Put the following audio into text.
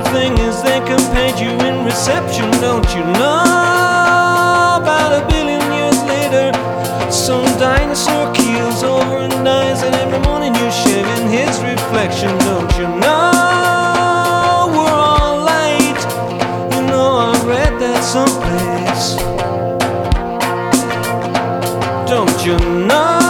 thing is they can paint you in reception. Don't you know? About a billion years later, some dinosaur keels over and dies, and every morning you shave in his reflection. Don't you know? We're all light. You know, I read that someplace. Don't you know?